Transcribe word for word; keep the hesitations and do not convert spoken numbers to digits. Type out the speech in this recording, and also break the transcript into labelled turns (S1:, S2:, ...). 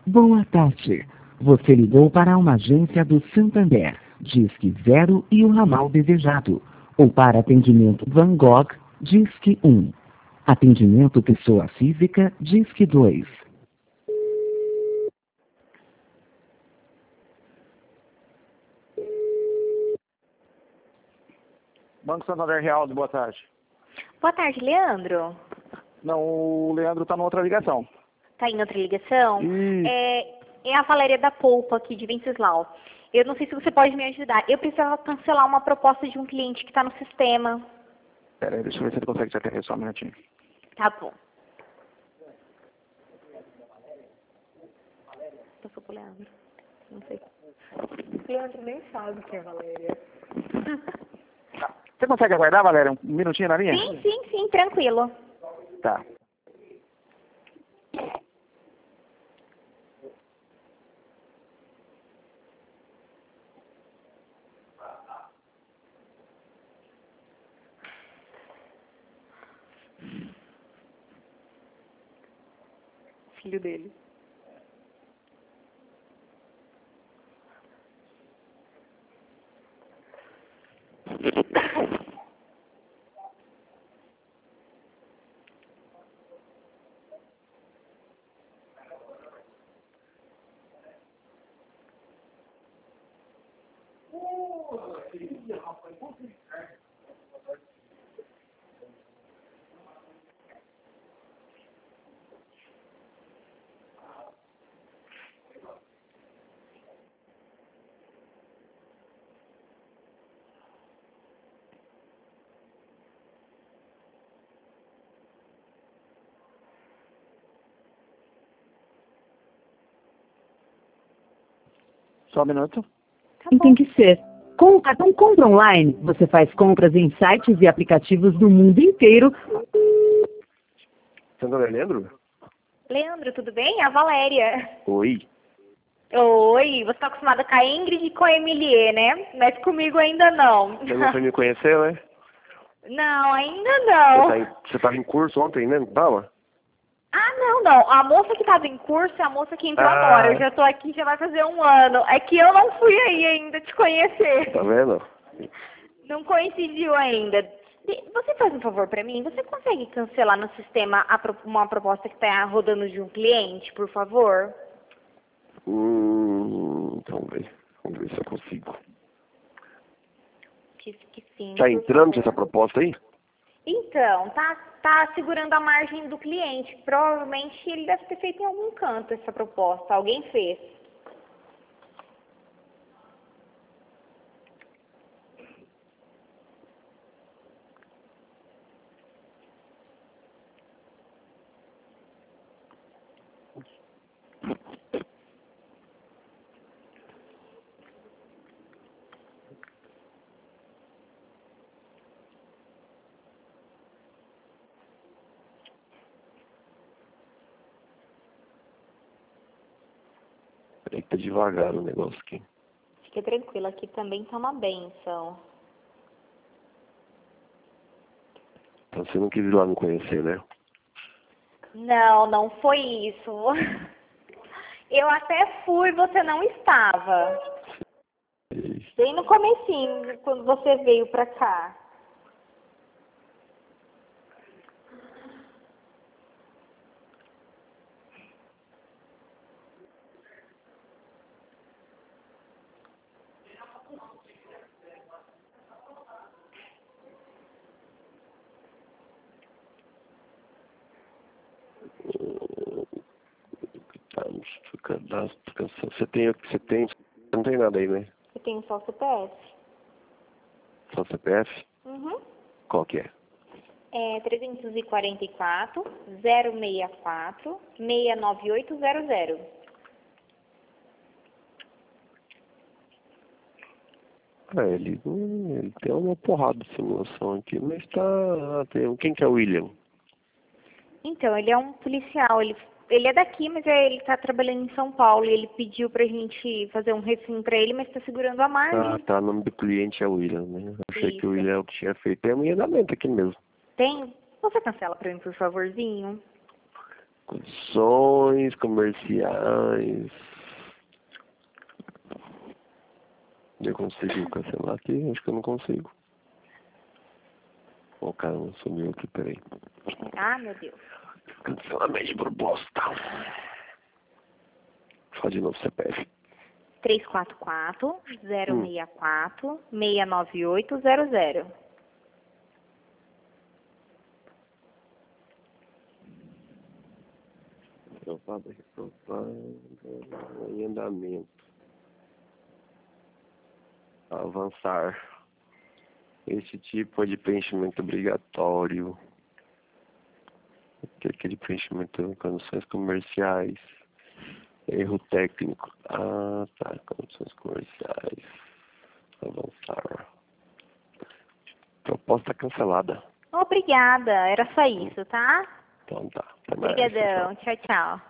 S1: Boa tarde. Você ligou para uma agência do Santander, Disque Zero e o ramal desejado. Ou para atendimento Van Gogh, Disque um. Atendimento pessoa física, Disque dois.
S2: Banco Santander Real, boa tarde.
S3: Boa tarde, Leandro.
S2: Não, o Leandro está numa outra ligação.
S3: Tá em outra ligação?
S2: Ih.
S3: É, é a Valéria da Polpa, aqui de Venceslau. Eu não sei se você pode me ajudar. Eu precisava cancelar uma proposta de um cliente que está no sistema.
S2: Pera aí, deixa eu ver se ele consegue te atender só um minutinho.
S3: Tá bom. Passou pro Leandro. Não sei. O Leandro nem sabe o que é Valéria.
S2: Você consegue aguardar, Valéria, um minutinho na linha?
S3: Sim, sim, sim, tranquilo.
S2: Tá.
S3: Filho dele.
S2: Só um minuto.
S3: Tá
S4: E
S3: bom.
S4: tem que ser. Com o cartão Compra Online, você faz compras em sites e aplicativos do mundo inteiro.
S5: Santander, Leandro?
S3: Leandro, tudo bem? É a Valéria.
S5: Oi.
S3: Oi, você tá acostumada com a Ingrid e com a Emilie, né? Mas comigo ainda não.
S5: Você não foi me conhecer, né?
S3: Não, ainda
S5: Você,
S3: não.
S5: tá em, você tava em curso ontem, né? Não tava?
S3: Ah, não, não. A moça que estava em curso é a moça que entrou
S5: Ah.
S3: agora. Eu já tô aqui, já vai fazer um ano. É que eu não fui aí ainda te conhecer.
S5: Tá vendo?
S3: Não coincidiu ainda. Você faz um favor pra mim? Você consegue cancelar no sistema a pro- uma proposta que está rodando de um cliente, por favor?
S5: Hum, vamos ver. Vamos ver se eu consigo.
S3: Disse que sim.
S5: Tá
S3: por
S5: entrando
S3: favor.
S5: essa proposta aí?
S3: Então, tá, tá segurando a margem do cliente. Provavelmente ele deve ter feito em algum canto essa proposta. Alguém fez.
S5: Peraí que tá devagar o negócio aqui.
S3: Fique tranquilo, aqui também tá uma benção.
S5: Então você não quis ir lá me conhecer, né?
S3: Não, não foi isso. Eu até fui, você não estava. Bem no comecinho, quando você veio pra cá.
S5: Tá, cadastro, canção. Você tem, você tem, não tem nada aí, né?
S3: Eu tenho só o C P F.
S5: Só C P F?
S3: Uhum.
S5: Qual que é?
S3: É trezentos e quarenta e quatro, zero sessenta e quatro, seis nove oito zero zero.
S5: Ah, ele, hum, ele tem uma porrada de simulação aqui, mas tá... Tem, quem que é o William?
S3: Então, ele é um policial, ele, ele é daqui, mas é, ele tá trabalhando em São Paulo e ele pediu pra gente fazer um refim pra ele, mas tá segurando a
S5: Ah,
S3: margem.
S5: tá, o nome do cliente é William, né? Achei que o
S3: Isso.
S5: William é o que tinha feito. Tem um andamento aqui mesmo.
S3: Tem? Você cancela pra mim, por favorzinho?
S5: Condições comerciais. Eu consigo cancelar aqui? Acho que eu não consigo. Ó, oh, caramba, sumiu aqui, peraí.
S3: Ah, meu Deus.
S5: Cancelamento de proposta. Fala de novo C P F.
S3: três quatro quatro, zero seis quatro, seis nove oito zero zero.
S5: Aprovada, reprovada, em andamento. Avançar. Esse tipo é de preenchimento obrigatório. Aquele preenchimento em condições comerciais. Erro técnico. Ah, tá. Condições comerciais. Avançar. Proposta cancelada.
S3: Obrigada, era só isso, tá?
S5: Então tá. Até mais.
S3: Obrigadão, tchau, tchau.